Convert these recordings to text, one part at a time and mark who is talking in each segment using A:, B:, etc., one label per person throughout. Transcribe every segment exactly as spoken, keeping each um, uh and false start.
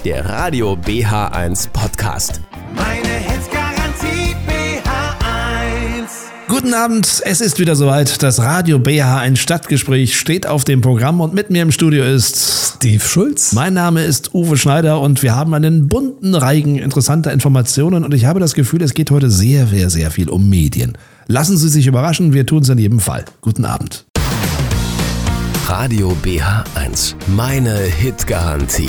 A: der Radio B H eins Podcast.
B: Meine Hits-Garantie B H eins.
C: Guten Abend, es ist wieder soweit. Das Radio B H eins Stadtgespräch steht auf dem Programm und mit mir im Studio ist
D: Steve Schulz.
C: Mein Name ist Uwe Schneider und wir haben einen bunten Reigen interessanter Informationen und ich habe das Gefühl, es geht heute sehr, sehr, sehr viel um Medien. Lassen Sie sich überraschen, wir tun es in jedem Fall. Guten Abend.
A: Radio B H eins, meine Hit-Garantie.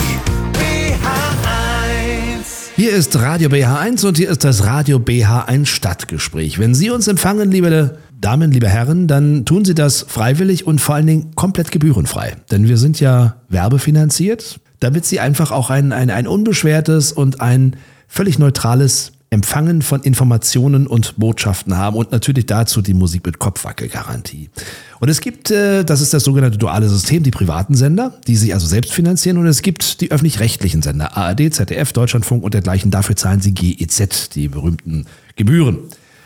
B: B H eins.
C: Hier ist Radio B H eins und hier ist das Radio B H eins Stadtgespräch. Wenn Sie uns empfangen, liebe Damen, liebe Herren, dann tun Sie das freiwillig und vor allen Dingen komplett gebührenfrei. Denn wir sind ja werbefinanziert, damit Sie einfach auch ein, ein, ein unbeschwertes und ein völlig neutrales Empfangen von Informationen und Botschaften haben und natürlich dazu die Musik mit Kopfwackel-Garantie. Und es gibt, äh, das ist das sogenannte duale System, die privaten Sender, die sich also selbst finanzieren, und es gibt die öffentlich-rechtlichen Sender, A R D, Z D F, Deutschlandfunk und dergleichen. Dafür zahlen sie G E Z, die berühmten Gebühren.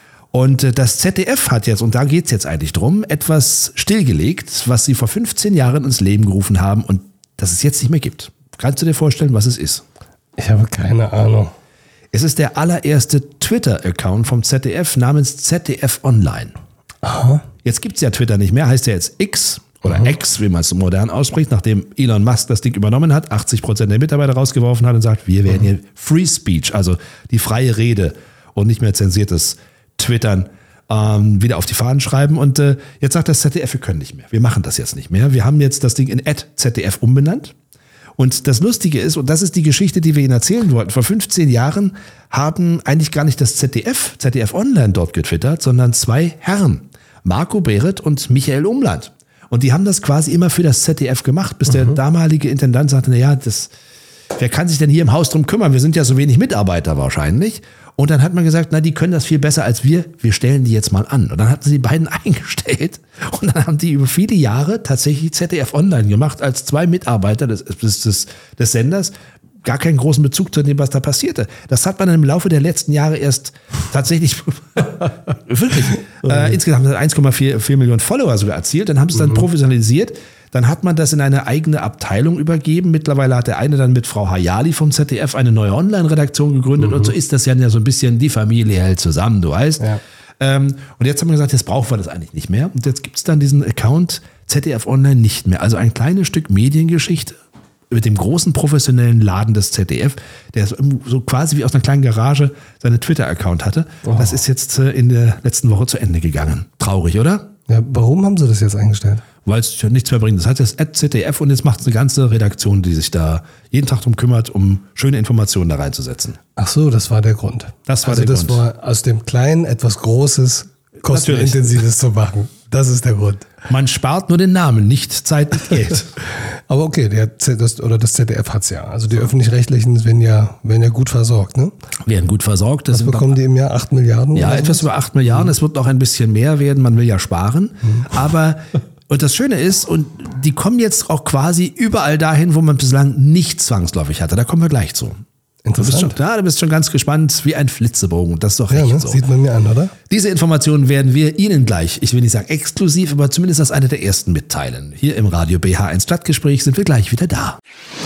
C: Und äh, das Z D F hat jetzt, und da geht's jetzt eigentlich drum, etwas stillgelegt, was sie vor fünfzehn Jahren ins Leben gerufen haben und das es jetzt nicht mehr gibt. Kannst du dir vorstellen, was es ist?
D: Ich habe keine Ahnung.
C: Es ist der allererste Twitter-Account vom Z D F namens Z D F Online.
D: Aha.
C: Jetzt gibt's ja Twitter nicht mehr, heißt ja jetzt X oder
D: Mhm.
C: X, wie man es modern ausspricht, nachdem Elon Musk das Ding übernommen hat, achtzig Prozent der Mitarbeiter rausgeworfen hat und sagt, wir werden hier Free Speech, also die freie Rede und nicht mehr zensiertes Twittern, ähm, wieder auf die Fahnen schreiben. Und äh, jetzt sagt das Z D F, wir können nicht mehr, wir machen das jetzt nicht mehr. Wir haben jetzt das Ding in at Z D F umbenannt. Und das Lustige ist, und das ist die Geschichte, die wir Ihnen erzählen wollten, vor fünfzehn Jahren haben eigentlich gar nicht das Z D F, Z D F Online dort getwittert, sondern zwei Herren, Marco Behret und Michael Umland. Und die haben das quasi immer für das Z D F gemacht, bis der damalige Intendant sagte, naja, das, wer kann sich denn hier im Haus drum kümmern? Wir sind ja so wenig Mitarbeiter wahrscheinlich. Und dann hat man gesagt, na, die können das viel besser als wir, wir stellen die jetzt mal an. Und dann hatten sie die beiden eingestellt und dann haben die über viele Jahre tatsächlich Z D F Online gemacht als zwei Mitarbeiter des, des, des, des Senders. Gar keinen großen Bezug zu dem, was da passierte. Das hat man dann im Laufe der letzten Jahre erst tatsächlich, wirklich, äh, insgesamt eins Komma vier Millionen Follower sogar erzielt. Dann haben sie es dann mhm. professionalisiert. Dann hat man das in eine eigene Abteilung übergeben. Mittlerweile hat der eine dann mit Frau Hayali vom Z D F eine neue Online-Redaktion gegründet. Mhm. Und so ist das ja so ein bisschen, die Familie hält zusammen, du weißt. Ja. Ähm, und jetzt haben wir gesagt, jetzt brauchen wir das eigentlich nicht mehr. Und jetzt gibt es dann diesen Account Z D F Online nicht mehr. Also ein kleines Stück Mediengeschichte mit dem großen professionellen Laden des Z D F, der so quasi wie aus einer kleinen Garage seine Twitter-Account hatte. Oh. Das ist jetzt in der letzten Woche zu Ende gegangen. Traurig, oder?
D: Ja, warum haben sie das jetzt eingestellt?
C: Weil es ja nichts mehr bringt. Das hat jetzt at Z D F und jetzt macht es eine ganze Redaktion, die sich da jeden Tag drum kümmert, um schöne Informationen da reinzusetzen.
D: Ach so, das war der Grund.
C: Das war
D: also
C: der
D: das
C: Grund.
D: war aus dem Kleinen etwas Großes, kostenintensives zu machen. Das ist der Grund.
C: Man spart nur den Namen, nicht Zeit und Geld.
D: Aber okay, der Z, das, oder das Z D F hat's ja. Also die Öffentlich-Rechtlichen werden ja, werden ja gut versorgt, ne?
C: Werden gut versorgt. Das
D: Was bekommen die im Jahr? acht Milliarden?
C: Ja,
D: oder
C: etwas
D: was?
C: über acht Milliarden. Mhm. Es wird noch ein bisschen mehr werden. Man will ja sparen. Mhm. Aber, und das Schöne ist, und die kommen jetzt auch quasi überall dahin, wo man bislang nicht zwangsläufig hatte. Da kommen wir gleich zu. Du bist, schon, ja, du bist schon ganz gespannt wie ein Flitzebogen. Das ist doch
D: ja,
C: recht
D: ne?
C: so.
D: Sieht man mir an, oder?
C: Diese Informationen werden wir Ihnen gleich, ich will nicht sagen exklusiv, aber zumindest als eine der ersten mitteilen. Hier im Radio B H eins Stadtgespräch sind wir gleich wieder da.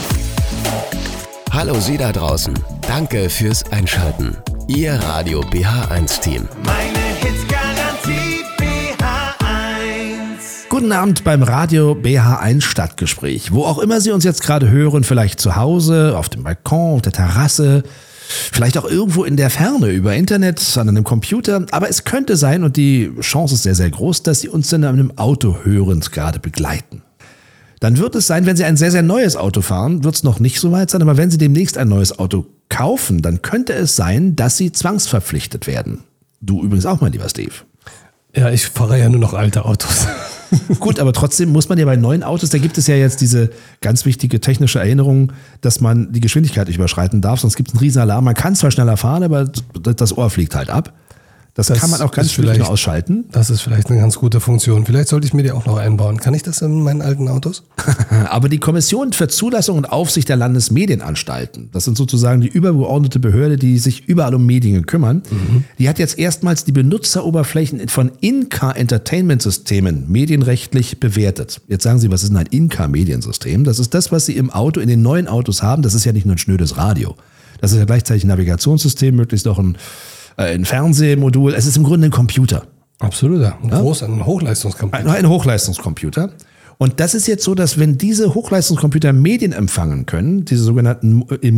A: Hallo Sie da draußen. Danke fürs Einschalten. Ihr Radio B H eins Team.
B: Meine Hits-Garantie B H eins.
C: Guten Abend beim Radio B H eins Stadtgespräch. Wo auch immer Sie uns jetzt gerade hören, vielleicht zu Hause, auf dem Balkon, auf der Terrasse, vielleicht auch irgendwo in der Ferne über Internet, an einem Computer. Aber es könnte sein, und die Chance ist sehr, sehr groß, dass Sie uns in einem Auto hörend gerade begleiten. Dann wird es sein, wenn Sie ein sehr, sehr neues Auto fahren, wird es noch nicht so weit sein, aber wenn Sie demnächst ein neues Auto kaufen, dann könnte es sein, dass Sie zwangsverpflichtet werden. Du übrigens auch, mein lieber Steve.
D: Ja, ich fahre ja nur noch alte Autos.
C: Gut, aber trotzdem muss man ja bei neuen Autos, da gibt es ja jetzt diese ganz wichtige technische Erinnerung, dass man die Geschwindigkeit nicht überschreiten darf, sonst gibt es einen riesen Alarm. Man kann zwar schneller fahren, aber das Ohr fliegt halt ab. Das,
D: Das
C: kann man auch ganz
D: ist
C: schlecht
D: vielleicht-
C: nur ausschalten.
D: Das ist vielleicht eine ganz gute Funktion. Vielleicht sollte ich mir die auch noch einbauen. Kann ich das in meinen alten Autos?
C: Aber die Kommission für Zulassung und Aufsicht der Landesmedienanstalten, das sind sozusagen die übergeordnete Behörde, die sich überall um Medien kümmern, mhm. die hat jetzt erstmals die Benutzeroberflächen von In-Car-Entertainment-Systemen medienrechtlich bewertet. Jetzt sagen Sie, was ist denn ein In-Car-Mediensystem? Das ist das, was Sie im Auto, in den neuen Autos haben. Das ist ja nicht nur ein schnödes Radio. Das ist ja gleichzeitig ein Navigationssystem, möglichst noch ein ein Fernsehmodul, es ist im Grunde ein Computer.
D: Absolut, ja. Ein großer, ein Hochleistungscomputer.
C: Ein, ein Hochleistungscomputer. Und das ist jetzt so, dass wenn diese Hochleistungscomputer Medien empfangen können, diese sogenannten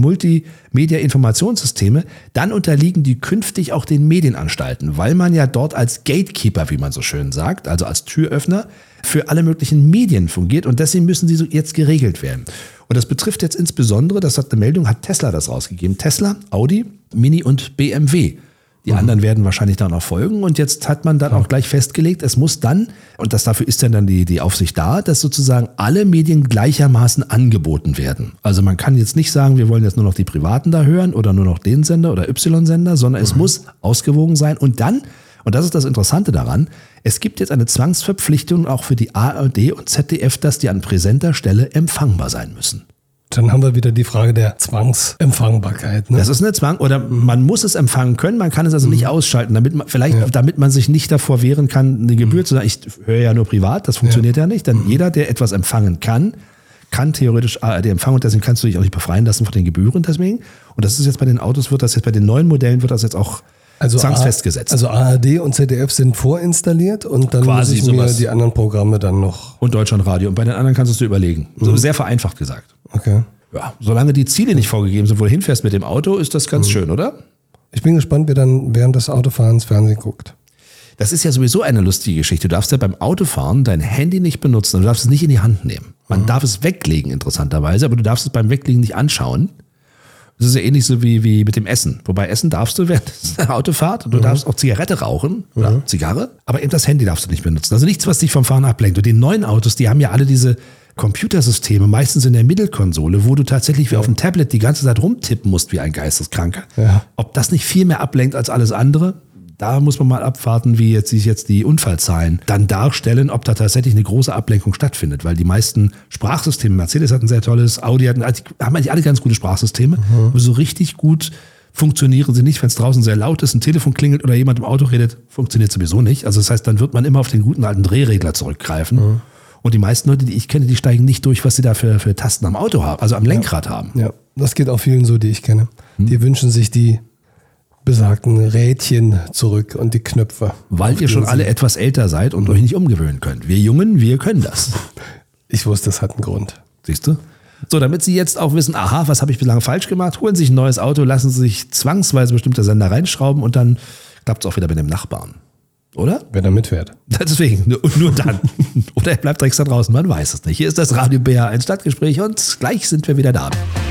C: Multimedia-Informationssysteme, dann unterliegen die künftig auch den Medienanstalten, weil man ja dort als Gatekeeper, wie man so schön sagt, also als Türöffner für alle möglichen Medien fungiert und deswegen müssen sie so jetzt geregelt werden. Und das betrifft jetzt insbesondere, das hat eine Meldung, hat Tesla das rausgegeben. Tesla, Audi, Mini und B M W. Die mhm. anderen werden wahrscheinlich dann noch folgen. Und jetzt hat man dann auch gleich festgelegt, es muss dann, und das dafür ist dann die, die Aufsicht da, dass sozusagen alle Medien gleichermaßen angeboten werden. Also man kann jetzt nicht sagen, wir wollen jetzt nur noch die Privaten da hören oder nur noch den Sender oder Y-Sender, sondern mhm. es muss ausgewogen sein. Und dann, und das ist das Interessante daran, es gibt jetzt eine Zwangsverpflichtung auch für die A R D und Z D F, dass die an präsenter Stelle empfangbar sein müssen.
D: Dann haben wir wieder die Frage der Zwangsempfangbarkeit. Ne?
C: Das ist eine Zwang, oder man muss es empfangen können, man kann es also nicht ausschalten, damit man, vielleicht,
D: Ja.
C: damit man sich nicht davor wehren kann, eine Gebühr zu sagen, ich höre ja nur privat, das funktioniert ja, ja nicht, denn jeder, der etwas empfangen kann, kann theoretisch A R D empfangen und deswegen kannst du dich auch nicht befreien lassen von den Gebühren deswegen. Und das ist jetzt bei den Autos, wird das jetzt bei den neuen Modellen, wird das jetzt auch
D: Also
C: zwangsfestgesetzt.
D: Also A R D und Z D F sind vorinstalliert und dann
C: Quasi
D: muss ich mir
C: sowas.
D: die anderen Programme dann noch...
C: Und Deutschlandradio. Und bei den anderen kannst du es dir überlegen. So sehr vereinfacht gesagt.
D: Okay.
C: Ja, solange die Ziele nicht vorgegeben sind, wo du hinfährst mit dem Auto, ist das ganz schön, oder?
D: Ich bin gespannt, wer dann während des Autofahrens Fernsehen guckt.
C: Das ist ja sowieso eine lustige Geschichte. Du darfst ja beim Autofahren dein Handy nicht benutzen. Du darfst es nicht in die Hand nehmen. Man mhm. darf es weglegen, interessanterweise, aber du darfst es beim Weglegen nicht anschauen. Das ist ja ähnlich so wie, wie mit dem Essen. Wobei Essen darfst du während der Autofahrt und du mhm. darfst auch Zigarette rauchen oder mhm. Zigarre, aber eben das Handy darfst du nicht benutzen. Also nichts, was dich vom Fahren ablenkt. Und die neuen Autos, die haben ja alle diese Computersysteme, meistens in der Mittelkonsole, wo du tatsächlich wie auf dem Tablet die ganze Zeit rumtippen musst wie ein Geisteskranker.
D: Ja.
C: Ob das nicht viel mehr ablenkt als alles andere? Da muss man mal abwarten, wie jetzt sich jetzt die Unfallzahlen dann darstellen, ob da tatsächlich eine große Ablenkung stattfindet, weil die meisten Sprachsysteme, Mercedes hat ein sehr tolles, Audi hat, also haben eigentlich alle ganz gute Sprachsysteme, mhm. aber so richtig gut funktionieren sie nicht, wenn es draußen sehr laut ist, ein Telefon klingelt oder jemand im Auto redet, funktioniert sowieso nicht. Also das heißt, dann wird man immer auf den guten alten Drehregler zurückgreifen. Mhm. Und die meisten Leute, die ich kenne, die steigen nicht durch, was sie da für, für Tasten am Auto haben, also am Lenkrad
D: ja.
C: haben.
D: Ja, das geht auch vielen so, die ich kenne. Hm. Die wünschen sich die besagten Rädchen zurück und die Knöpfe.
C: Weil ihr schon alle etwas älter seid und euch nicht umgewöhnen könnt. Wir Jungen, wir können das.
D: Ich wusste, das hat einen Grund.
C: Siehst du? So, damit Sie jetzt auch wissen, aha, was habe ich bislang falsch gemacht, holen Sie sich ein neues Auto, lassen Sie sich zwangsweise bestimmte Sender reinschrauben und dann klappt es auch wieder mit dem Nachbarn. Oder?
D: Wenn er mitfährt.
C: Deswegen, nur, nur dann. Oder er bleibt direkt da draußen, man weiß es nicht. Hier ist das Radio B H eins Stadtgespräch und gleich sind wir wieder da.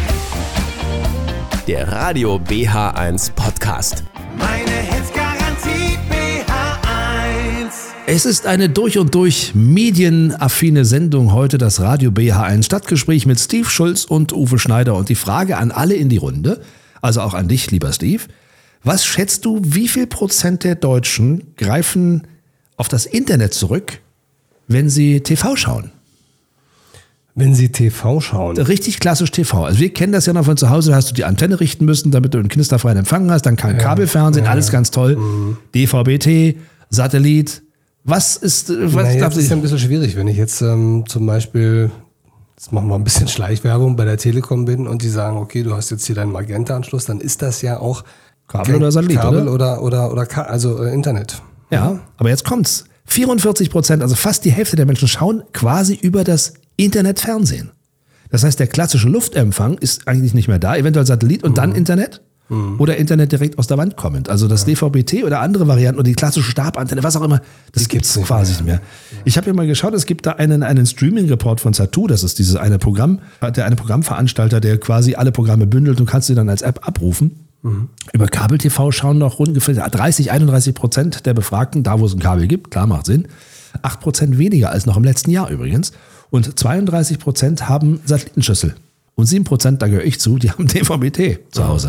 A: Der Radio B H eins Podcast.
B: Meine Hits-Garantie B H eins.
C: Es ist eine durch und durch medienaffine Sendung heute, das Radio B H eins Stadtgespräch mit Steve Schulz und Uwe Schneider. Und die Frage an alle in die Runde, also auch an dich, lieber Steve. Was schätzt du, wie viel Prozent der Deutschen greifen auf das Internet zurück, wenn sie T V schauen?
D: Wenn sie T V schauen.
C: Richtig klassisch T V. Also wir kennen das ja noch von zu Hause, da hast du die Antenne richten müssen, damit du einen knisterfreien Empfang hast, dann kam
D: Ja,
C: Kabelfernsehen,
D: ja,
C: alles ganz toll.
D: Mhm.
C: D V B T, Satellit. Was ist, was
D: Na,
C: glaubst
D: jetzt ist ja
C: du?
D: ein bisschen schwierig, wenn ich jetzt ähm, zum Beispiel, jetzt machen wir ein bisschen Schleichwerbung, bei der Telekom bin und die sagen, okay, du hast jetzt hier deinen Magenta-Anschluss, dann ist das ja auch
C: Kabel oder Satellit,
D: Kabel
C: oder?
D: oder, oder, oder Ka- also äh, Internet.
C: Ja, aber jetzt kommt's. vierundvierzig Prozent, also fast die Hälfte der Menschen schauen quasi über das Internet Fernsehen. Das heißt, der klassische Luftempfang ist eigentlich nicht mehr da, eventuell Satellit und mhm. dann Internet mhm. oder Internet direkt aus der Wand kommend. Also das ja. D V B T oder andere Varianten oder die klassische Stabantenne, was auch immer, das gibt es quasi nicht mehr. Ja. Ich habe ja mal geschaut, es gibt da einen, einen Streaming-Report von Zattoo, das ist dieses eine Programm, der eine Programmveranstalter, der quasi alle Programme bündelt und kannst sie dann als App abrufen. Mhm. Über Kabel-T V schauen noch ungefähr dreißig, einunddreißig Prozent der Befragten, da wo es ein Kabel gibt, klar macht Sinn, acht Prozent weniger als noch im letzten Jahr übrigens. Und zweiunddreißig Prozent haben Satellitenschüssel. Und sieben Prozent, da gehöre ich zu, die haben D V B T zu Hause.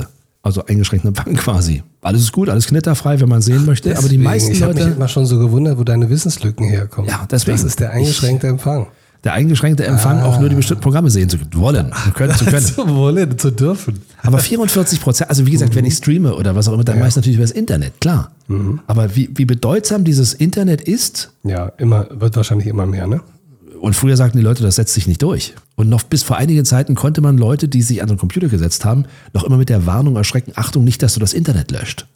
C: Also eingeschränkten Empfang quasi. Alles ist gut, alles knitterfrei, wenn man sehen möchte.
D: Deswegen,
C: aber die meisten
D: ich habe mich
C: Leute.
D: immer schon so gewundert, wo deine Wissenslücken herkommen.
C: Ja, deswegen.
D: Das ist der eingeschränkte Empfang.
C: Der eingeschränkte Empfang,
D: Ah.
C: auch nur die bestimmten Programme sehen zu wollen, zu können, zu können.
D: Zu wollen, zu dürfen.
C: Aber vierundvierzig Prozent, also wie gesagt,
D: Mhm.
C: wenn ich streame oder was auch immer, dann meist natürlich über das Internet, klar.
D: Mhm.
C: Aber wie, wie bedeutsam dieses Internet ist,
D: Ja, immer, wird wahrscheinlich immer mehr, ne?
C: und früher sagten die Leute, das setzt sich nicht durch. Und noch bis vor einigen Zeiten konnte man Leute, die sich an den Computer gesetzt haben, noch immer mit der Warnung erschrecken, Achtung, nicht, dass du das Internet löscht.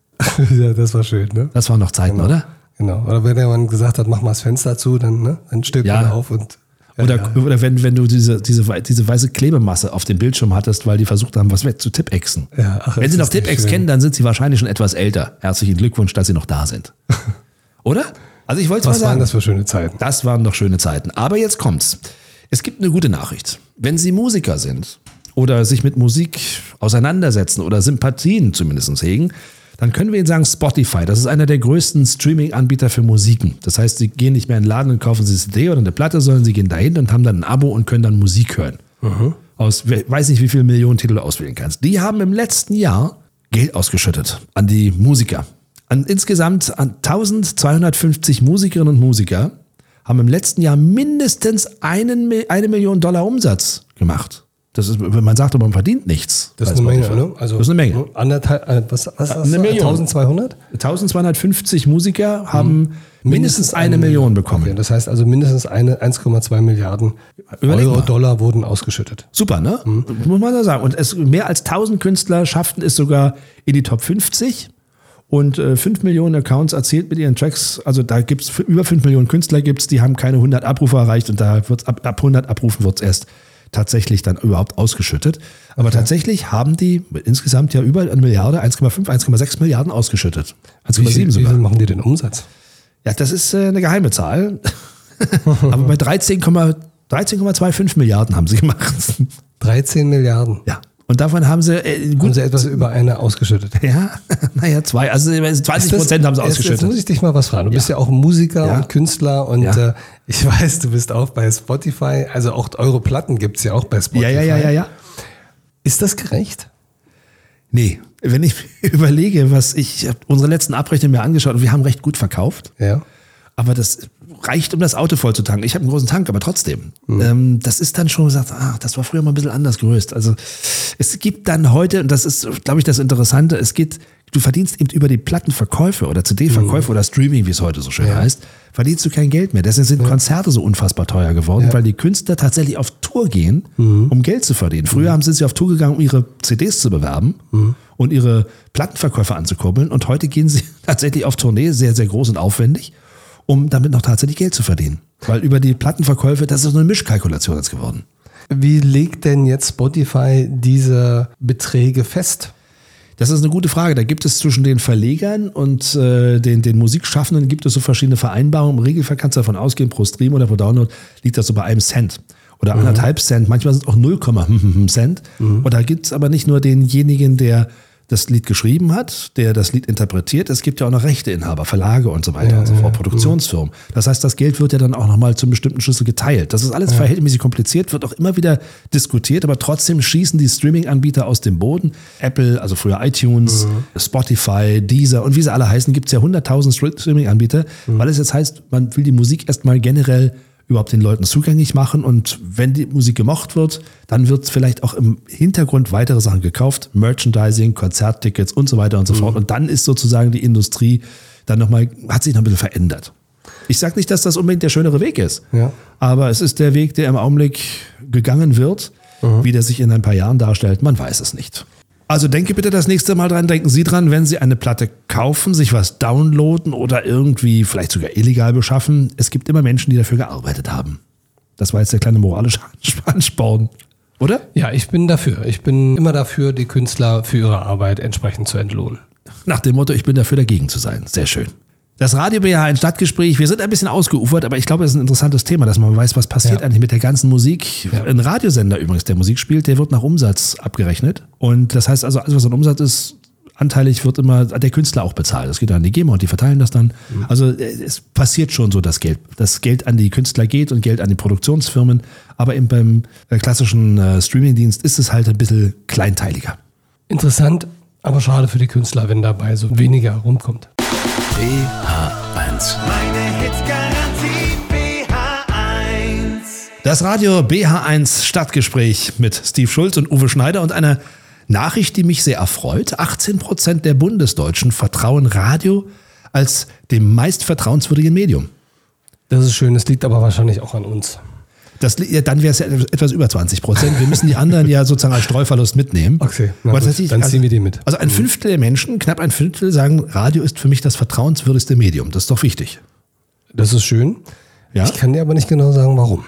D: Ja, das war schön, ne?
C: Das waren noch Zeiten,
D: Genau.
C: oder?
D: Genau. Oder wenn jemand gesagt hat, mach mal das Fenster zu, dann, ne? Dann stirbt
C: Ja.
D: man auf und. Ja,
C: Oder,
D: ja.
C: oder wenn, wenn du diese, diese, wei- diese weiße Klebemasse auf dem Bildschirm hattest, weil die versucht haben, was weg zu Tipexen.
D: Ja, ach,
C: wenn
D: das
C: sie noch
D: ist nicht
C: Tipex
D: schön.
C: kennen, dann sind sie wahrscheinlich schon etwas älter. Herzlichen Glückwunsch, dass sie noch da sind. Oder? Also ich wollte es mal
D: Was waren
C: sagen.
D: das für schöne Zeiten?
C: Das waren doch schöne Zeiten. Aber jetzt kommt's. Es gibt eine gute Nachricht. Wenn Sie Musiker sind oder sich mit Musik auseinandersetzen oder Sympathien zumindest hegen, dann können wir Ihnen sagen, Spotify, das ist einer der größten Streaming-Anbieter für Musiken. Das heißt, Sie gehen nicht mehr in den Laden und kaufen sich eine C D oder eine Platte, sondern Sie gehen dahin und haben dann ein Abo und können dann Musik hören. Aus, we- weiß nicht, wie viele Millionen Titel du auswählen kannst. Die haben im letzten Jahr Geld ausgeschüttet an die Musiker. An insgesamt an eintausendzweihundertfünfzig Musikerinnen und Musiker haben im letzten Jahr mindestens einen, Mi- eine Million Dollar Umsatz gemacht. Das ist, man sagt aber, man verdient nichts.
D: Das ist
C: bei
D: eine Menge,
C: Spotify.
D: ne? Also,
C: das ist eine Menge.
D: Anderthalb, äh, was, was hast
C: Eine
D: du?
C: Million.
D: eintausendzweihundert?
C: eintausendzweihundertfünfzig Musiker haben mindestens eine Million bekommen.
D: Okay, das heißt also mindestens eine eins Komma zwei Milliarden
C: Überleg
D: Euro,
C: mal.
D: Dollar wurden ausgeschüttet.
C: Super, ne? Muss man da sagen. Und es, mehr als tausend Künstler schafften es sogar in die Top fünfzig. Und äh, fünf Millionen Accounts erzählt mit ihren Tracks. Also da gibt es über fünf Millionen Künstler, gibt's, die haben keine hundert Abrufe erreicht. Und da wird's ab, ab hundert Abrufen wird es erst tatsächlich dann überhaupt ausgeschüttet. Aber tatsächlich haben die insgesamt ja über eine Milliarde, eins Komma fünf, eins Komma sechs Milliarden ausgeschüttet. eins
D: Wie
C: Komma
D: viel,
C: sieben
D: wie
C: sogar.
D: viel machen die denn Umsatz?
C: Ja, das ist äh, eine geheime Zahl. Aber bei dreizehn Komma fünfundzwanzig Milliarden haben sie gemacht.
D: dreizehn Milliarden.
C: Ja. Und davon haben sie äh,
D: Haben
C: gut.
D: sie etwas über eine ausgeschüttet.
C: Ja, naja, zwei. Also zwanzig Prozent haben sie
D: jetzt,
C: ausgeschüttet.
D: Jetzt muss ich dich mal was fragen. Du bist ja auch Musiker
C: Ja.
D: und Künstler und
C: Ja.
D: äh, ich weiß, du bist auch bei Spotify. Also auch eure Platten gibt es ja auch bei Spotify.
C: ja, ja, ja, ja, ja.
D: Ist das gerecht?
C: Nee, wenn ich überlege, was ich, ich habe unsere letzten Abrechnungen mir angeschaut und wir haben recht gut verkauft.
D: Ja.
C: Aber das reicht, um das Auto voll zu tanken. Ich habe einen großen Tank, aber trotzdem. Ähm, das ist dann schon gesagt, ach, das war früher mal ein bisschen anders gelöst. Also es gibt dann heute, und das ist, glaube ich, das Interessante, es geht, du verdienst eben über die Plattenverkäufe oder C D-Verkäufe oder Streaming, wie es heute so schön
D: Ja.
C: heißt, verdienst du kein Geld mehr. Deswegen sind Konzerte so unfassbar teuer geworden,
D: Ja.
C: weil die Künstler tatsächlich auf Tour gehen, um Geld zu verdienen. Früher haben sie sich auf Tour gegangen, um ihre C Ds zu bewerben und ihre Plattenverkäufe anzukurbeln. Und heute gehen sie tatsächlich auf Tournee, sehr, sehr groß und aufwendig, um damit noch tatsächlich Geld zu verdienen. Weil über die Plattenverkäufe, das ist so eine Mischkalkulation jetzt geworden.
D: Wie legt denn jetzt Spotify diese Beträge fest?
C: Das ist eine gute Frage. Da gibt es zwischen den Verlegern und äh, den, den Musikschaffenden gibt es so verschiedene Vereinbarungen. Im Regelfall kannst du davon ausgehen, pro Stream oder pro Download liegt das so bei einem Cent. Oder anderthalb Cent. Manchmal sind es auch null Komma fünf Cent. Und da gibt es aber nicht nur denjenigen, der das Lied geschrieben hat, der das Lied interpretiert. Es gibt ja auch noch Rechteinhaber, Verlage und so weiter
D: Ja,
C: und so
D: ja,
C: fort, Produktionsfirmen. Das heißt, das Geld wird ja dann auch nochmal zum bestimmten Schlüssel geteilt. Das ist alles verhältnismäßig kompliziert, wird auch immer wieder diskutiert, aber trotzdem schießen die Streaming-Anbieter aus dem Boden. Apple, also früher iTunes, Spotify, Deezer und wie sie alle heißen, gibt es ja hunderttausend Streaming-Anbieter, weil es jetzt heißt, man will die Musik erstmal generell überhaupt den Leuten zugänglich machen und wenn die Musik gemocht wird, dann wird vielleicht auch im Hintergrund weitere Sachen gekauft, Merchandising, Konzerttickets und so weiter und so fort und dann ist sozusagen die Industrie dann nochmal, hat sich noch ein bisschen verändert. Ich sage nicht, dass das unbedingt der schönere Weg ist,
D: Ja.
C: aber es ist der Weg, der im Augenblick gegangen wird, wie der sich in ein paar Jahren darstellt, man weiß es nicht. Also denke bitte das nächste Mal dran, denken Sie dran, wenn Sie eine Platte kaufen, sich was downloaden oder irgendwie vielleicht sogar illegal beschaffen. Es gibt immer Menschen, die dafür gearbeitet haben. Das war jetzt der kleine moralische Ansporn, oder?
D: Ja, ich bin dafür. Ich bin immer dafür, die Künstler für ihre Arbeit entsprechend zu entlohnen.
C: Nach dem Motto, ich bin dafür dagegen zu sein. Sehr schön. Das Radio B H ein Stadtgespräch. Wir sind ein bisschen ausgeufert, aber ich glaube, es ist ein interessantes Thema, dass man weiß, was passiert
D: Ja.
C: eigentlich mit der ganzen Musik.
D: Ja.
C: Ein Radiosender übrigens, der Musik spielt, der wird nach Umsatz abgerechnet. Und das heißt also, alles was an Umsatz ist, anteilig wird immer der Künstler auch bezahlt. Das geht dann an die GEMA und die verteilen das dann.
D: Mhm.
C: Also es passiert schon so, dass Geld, dass Geld an die Künstler geht und Geld an die Produktionsfirmen. Aber eben beim klassischen äh, Streamingdienst ist es halt ein bisschen kleinteiliger.
D: Interessant, Aber schade für die Künstler, wenn dabei so weniger rumkommt.
A: B H eins.
B: Meine Hitgarantie B H eins.
C: Das Radio B H eins Stadtgespräch mit Steve Schulz und Uwe Schneider und eine Nachricht, die mich sehr erfreut. achtzehn Prozent der Bundesdeutschen vertrauen Radio als dem meist vertrauenswürdigen Medium.
D: Das ist schön, das liegt aber wahrscheinlich auch an uns.
C: Das, ja, dann wäre es ja etwas über zwanzig Prozent. Wir müssen die anderen ja sozusagen als Streuverlust mitnehmen.
D: Okay, na
C: Aber
D: gut,
C: tatsächlich,
D: dann
C: also,
D: ziehen wir die mit.
C: Also ein Fünftel der Menschen, knapp ein Fünftel, sagen, Radio ist für mich das vertrauenswürdigste Medium. Das ist doch wichtig.
D: Das ist schön.
C: Ja?
D: Ich kann dir aber nicht genau sagen, warum.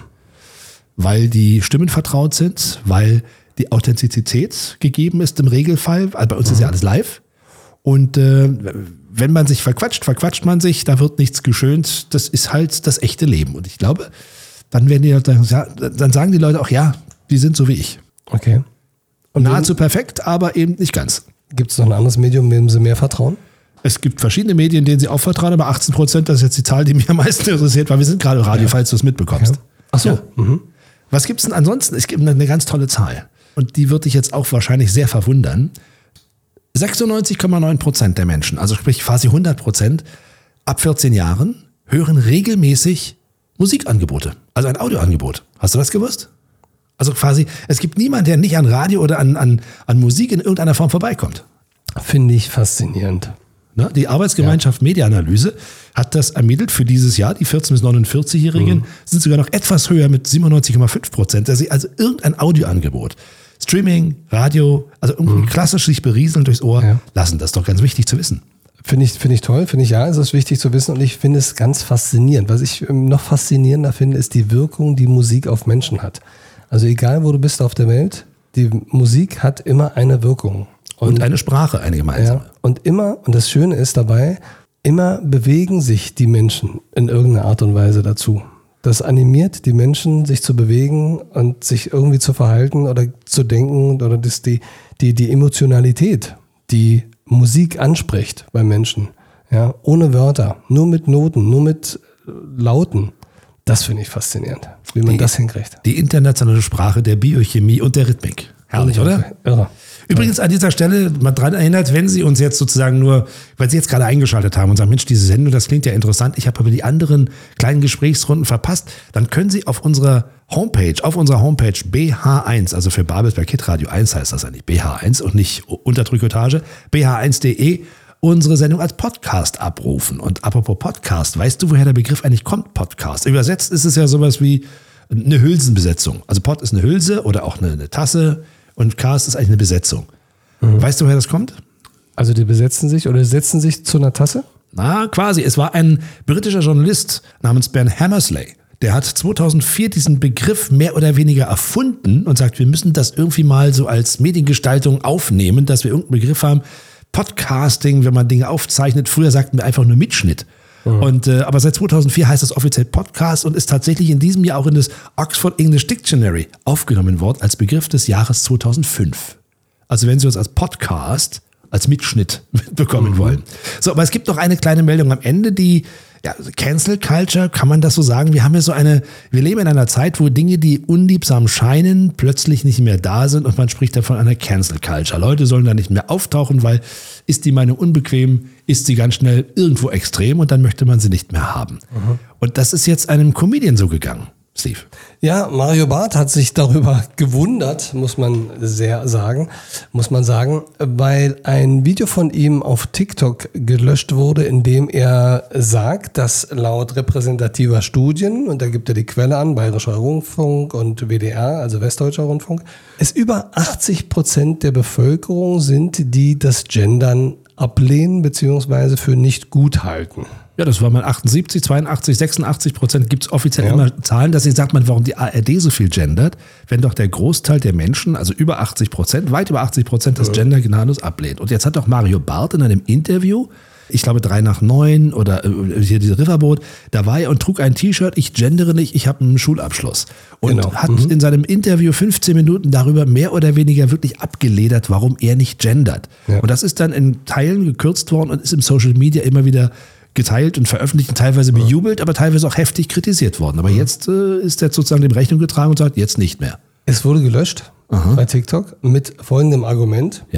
C: Weil die Stimmen vertraut sind, weil die Authentizität gegeben ist im Regelfall. Also bei uns mhm. ist ja alles live. Und äh, wenn man sich verquatscht, verquatscht man sich, da wird nichts geschönt. Das ist halt das echte Leben. Und ich glaube, dann werden die Leute, dann sagen die Leute auch, ja, die sind so wie ich.
D: Okay.
C: Und nahezu perfekt, aber eben nicht ganz.
D: Gibt es noch ein anderes Medium, dem Sie mehr vertrauen?
C: Es gibt verschiedene Medien, denen sie auch vertrauen, aber achtzehn Prozent, das ist jetzt die Zahl, die mich am meisten interessiert, weil wir sind gerade Radio, ja. falls du es mitbekommst.
D: Ja. Ach so.
C: Ja. Mhm. Was gibt es denn ansonsten? Es gibt eine ganz tolle Zahl. Und die wird dich jetzt auch wahrscheinlich sehr verwundern. sechsundneunzig Komma neun Prozent der Menschen, also sprich quasi hundert Prozent, ab vierzehn Jahren hören regelmäßig Musikangebote, also ein Audioangebot. Hast du das gewusst? Also quasi, es gibt niemanden, der nicht an Radio oder an, an, an Musik in irgendeiner Form vorbeikommt.
D: Finde ich faszinierend.
C: Ne? Die Arbeitsgemeinschaft ja. Mediaanalyse hat das ermittelt für dieses Jahr. Die vierzehn- bis neunundvierzig-Jährigen mhm. sind sogar noch etwas höher mit siebenundneunzig Komma fünf Prozent. Also irgendein Audioangebot. Streaming, Radio, also irgendwie mhm. klassisch sich berieseln durchs Ohr ja. lassen. Das ist doch ganz wichtig zu wissen.
D: Finde ich, finde ich toll, finde ich ja, es ist wichtig zu wissen und ich finde es ganz faszinierend. Was ich noch faszinierender finde, ist die Wirkung, die Musik auf Menschen hat. Also egal, wo du bist auf der Welt, die Musik hat immer eine Wirkung.
C: Und, und eine Sprache, eine gemeinsame.
D: Ja, und immer, und das Schöne ist dabei, immer bewegen sich die Menschen in irgendeiner Art und Weise dazu. Das animiert die Menschen, sich zu bewegen und sich irgendwie zu verhalten oder zu denken oder das die, die, die Emotionalität, die Musik anspricht bei Menschen, ja, ohne Wörter, nur mit Noten, nur mit Lauten. Das finde ich faszinierend, wie man
C: die,
D: das hinkriegt.
C: Die internationale Sprache der Biochemie und der Rhythmik. Herrlich, oder?
D: Irre.
C: Übrigens an dieser Stelle mal dran erinnert, wenn Sie uns jetzt sozusagen nur, weil Sie jetzt gerade eingeschaltet haben und sagen, Mensch, diese Sendung, das klingt ja interessant, ich habe aber die anderen kleinen Gesprächsrunden verpasst, dann können Sie auf unserer Homepage, auf unserer Homepage B H eins, also für Babelsberg Hitradio eins heißt das eigentlich B H eins und nicht Unterdrückotage, b h eins punkt de, unsere Sendung als Podcast abrufen. Und apropos Podcast, weißt du, woher der Begriff eigentlich kommt, Podcast? Übersetzt ist es ja sowas wie eine Hülsenbesetzung. Also Pod ist eine Hülse oder auch eine, eine Tasse. Und Cast ist eigentlich eine Besetzung. Mhm. Weißt du, woher das kommt?
D: Also die besetzen sich oder setzen sich zu einer Tasse?
C: Na, quasi. Es war ein britischer Journalist namens Ben Hammersley. Der hat zweitausendvier diesen Begriff mehr oder weniger erfunden und sagt, wir müssen das irgendwie mal so als Mediengestaltung aufnehmen, dass wir irgendeinen Begriff haben. Podcasting, wenn man Dinge aufzeichnet. Früher sagten wir einfach nur Mitschnitt. Mhm. Und, äh, aber seit zweitausendvier heißt das offiziell Podcast und ist tatsächlich in diesem Jahr auch in das Oxford English Dictionary aufgenommen worden als Begriff des Jahres zweitausendfünf. Also wenn Sie uns als Podcast, als Mitschnitt bekommen mhm. wollen. So, aber es gibt noch eine kleine Meldung am Ende, die ja, Cancel Culture, kann man das so sagen? Wir haben ja so eine, wir leben in einer Zeit, wo Dinge, die unliebsam scheinen, plötzlich nicht mehr da sind und man spricht davon einer Cancel Culture. Leute sollen da nicht mehr auftauchen, weil ist die Meinung unbequem, ist sie ganz schnell irgendwo extrem und dann möchte man sie nicht mehr haben. Mhm. Und das ist jetzt einem Comedian so gegangen, Steve.
D: Ja, Mario Barth hat sich darüber gewundert, muss man sehr sagen, muss man sagen, weil ein Video von ihm auf TikTok gelöscht wurde, in dem er sagt, dass laut repräsentativer Studien, und da gibt er die Quelle an, Bayerischer Rundfunk und W D R, also Westdeutscher Rundfunk, es über achtzig Prozent der Bevölkerung sind, die das Gendern ablehnen bzw. für nicht gut halten.
C: Ja, das war mal achtundsiebzig, zweiundachtzig, sechsundachtzig Prozent gibt es offiziell
D: Ja.
C: immer Zahlen, dass sie sagt man, warum die A R D so viel gendert, wenn doch der Großteil der Menschen, also über achtzig Prozent, weit über achtzig Prozent das Gender gnadenlos ablehnt. Und jetzt hat auch Mario Barth in einem Interview, ich glaube drei nach neun oder äh, hier diese Riverboat, da war er und trug ein T-Shirt, ich gendere nicht, ich habe einen Schulabschluss. Und
D: Genau.
C: hat
D: Mhm.
C: in seinem Interview fünfzehn Minuten darüber mehr oder weniger wirklich abgeledert, warum er nicht gendert.
D: Ja.
C: Und das ist dann in Teilen gekürzt worden und ist im Social Media immer wieder geteilt und veröffentlicht und teilweise bejubelt, aber teilweise auch heftig kritisiert worden. Aber jetzt äh, ist er sozusagen dem Rechnung getragen und sagt, jetzt nicht mehr.
D: Es wurde gelöscht
C: Aha.
D: bei TikTok mit folgendem Argument.
C: Ja.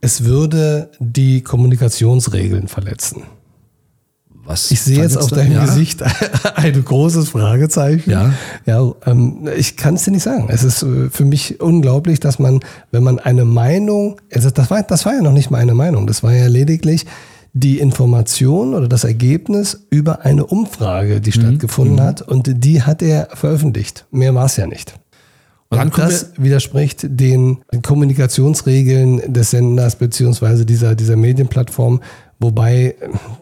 D: es würde die Kommunikationsregeln verletzen.
C: Was
D: Ich sehe jetzt auf deinem
C: ja.
D: Gesicht ein großes Fragezeichen.
C: Ja.
D: Ja, ähm, ich kann es dir nicht sagen. Es ist äh, für mich unglaublich, dass man, wenn man eine Meinung, also das war, das war ja noch nicht mal eine Meinung, das war ja lediglich die Information oder das Ergebnis über eine Umfrage, die
C: Mhm.
D: stattgefunden hat, und die hat er veröffentlicht. Mehr war es ja nicht.
C: Und dann
D: Und
C: kommen
D: das widerspricht den Kommunikationsregeln des Senders beziehungsweise dieser, dieser Medienplattform, wobei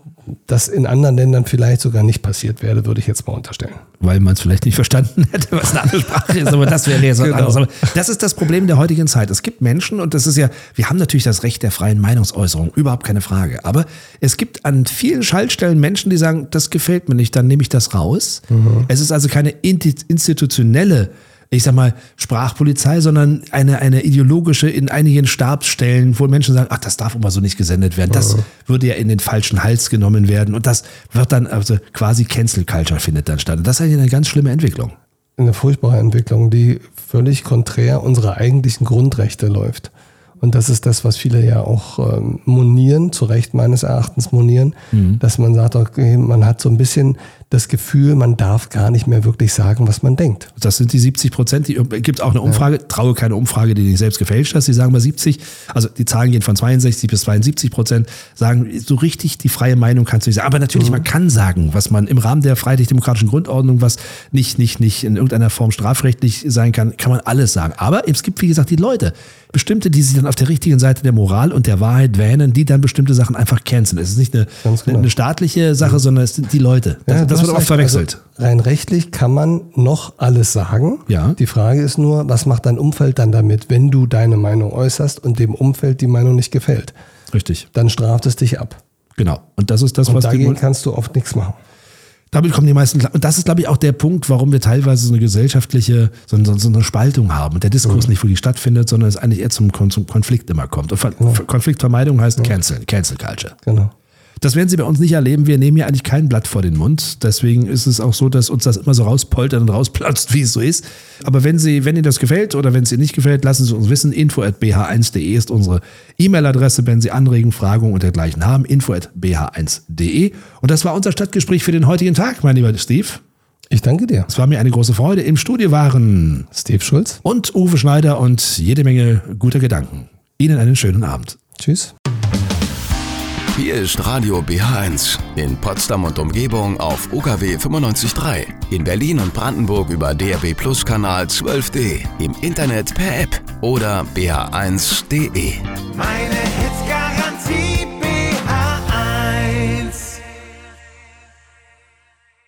D: das in anderen Ländern vielleicht sogar nicht passiert wäre, würde ich jetzt mal unterstellen.
C: Weil man es vielleicht nicht verstanden hätte, was eine andere Sprache ist, aber das wäre ja so
D: Genau.
C: anderes. Aber das ist das Problem der heutigen Zeit. Es gibt Menschen, und das ist ja, wir haben natürlich das Recht der freien Meinungsäußerung, überhaupt keine Frage. Aber es gibt an vielen Schaltstellen Menschen, die sagen, das gefällt mir nicht, dann nehme ich das raus. Mhm. Es ist also keine institutionelle, ich sag mal, Sprachpolizei, sondern eine, eine ideologische in einigen Stabsstellen, wo Menschen sagen, ach, das darf immer so nicht gesendet werden. Das
D: Mhm.
C: würde ja in den falschen Hals genommen werden. Und das wird dann, also quasi Cancel Culture findet dann statt. Und das ist eigentlich eine ganz schlimme Entwicklung.
D: Eine furchtbare Entwicklung, die völlig konträr unserer eigentlichen Grundrechte läuft. Und das ist das, was viele ja auch ähm, monieren, zu Recht meines Erachtens monieren, mhm. dass man sagt, okay, man hat so ein bisschen das Gefühl, man darf gar nicht mehr wirklich sagen, was man denkt.
C: Das sind die siebzig Prozent. Die gibt auch eine Umfrage, ja. Traue keine Umfrage, die nicht selbst gefälscht hast. Die sagen bei siebzig, also die Zahlen gehen von zweiundsechzig bis zweiundsiebzig Prozent, sagen, so richtig die freie Meinung kannst du nicht sagen. Aber natürlich, mhm. man kann sagen, was man im Rahmen der freiheitlich-demokratischen Grundordnung, was nicht, nicht, nicht in irgendeiner Form strafrechtlich sein kann, kann man alles sagen. Aber es gibt, wie gesagt, die Leute, bestimmte, die sich dann auf der richtigen Seite der Moral und der Wahrheit wähnen, die dann bestimmte Sachen einfach canceln. Es ist nicht eine, genau. eine staatliche Sache, mhm. sondern es sind die Leute. Das,
D: ja,
C: das wird oft verwechselt.
D: Also rein rechtlich kann man noch alles sagen.
C: Ja.
D: Die Frage ist nur, was macht dein Umfeld dann damit, wenn du deine Meinung äußerst und dem Umfeld die Meinung nicht gefällt?
C: Richtig.
D: Dann straft es dich ab.
C: Genau. Und das ist das,
D: und
C: was
D: dagegen
C: die,
D: kannst du oft nichts machen.
C: Damit kommen die meisten klar. Und das ist, glaube ich, auch der Punkt, warum wir teilweise so eine gesellschaftliche, so, so, so eine Spaltung haben und der Diskurs mhm. nicht wirklich stattfindet, sondern es eigentlich eher zum, zum Konflikt immer kommt. Und genau. Konfliktvermeidung heißt ja. Cancel, Cancel Culture.
D: Genau.
C: Das werden Sie bei uns nicht erleben. Wir nehmen hier eigentlich kein Blatt vor den Mund. Deswegen ist es auch so, dass uns das immer so rauspoltert und rausplatzt, wie es so ist. Aber wenn Sie, wenn Ihnen das gefällt oder wenn es Ihnen nicht gefällt, lassen Sie uns wissen. info at b h eins punkt de ist unsere E-Mail-Adresse, wenn Sie Anregungen, Fragen und dergleichen haben. info at b h eins punkt de. Und das war unser Stadtgespräch für den heutigen Tag, mein lieber Steve.
D: Ich danke dir.
C: Es war mir eine große Freude. Im Studio waren
D: Steve Schulz
C: und Uwe Schneider und jede Menge guter Gedanken. Ihnen einen schönen Abend.
D: Tschüss.
A: Hier ist Radio B H eins. In Potsdam und Umgebung auf U K W fünfundneunzig Komma drei. In Berlin und Brandenburg über D R B Plus Kanal zwölf D. Im Internet per App oder b h eins punkt de.
B: Meine